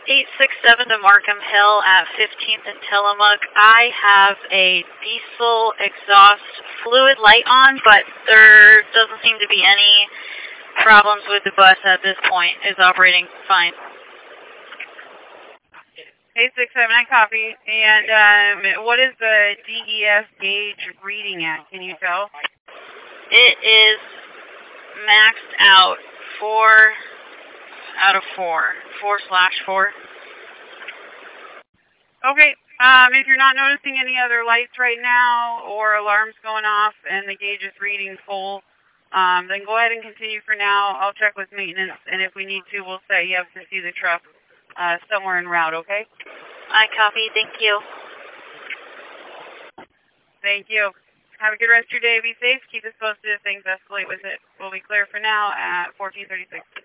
867 to Markham Hill at 15th and Tillamook. I have a diesel exhaust fluid light on, but there doesn't seem to be any problems with the bus at this point. It's operating fine. 867, copy. And what is the DES gauge reading at? Can you tell? It is maxed out 4 out of 4. 4/4. Okay. If you're not noticing any other lights right now or alarms going off and the gauge is reading full, then go ahead and continue for now. I'll check with maintenance, and if we need to, we'll set you up to see the truck somewhere en route, okay? I copy. Thank you. Thank you. Have a good rest of your day. Be safe. Keep us posted if things escalate with it. We'll be clear for now at 1436.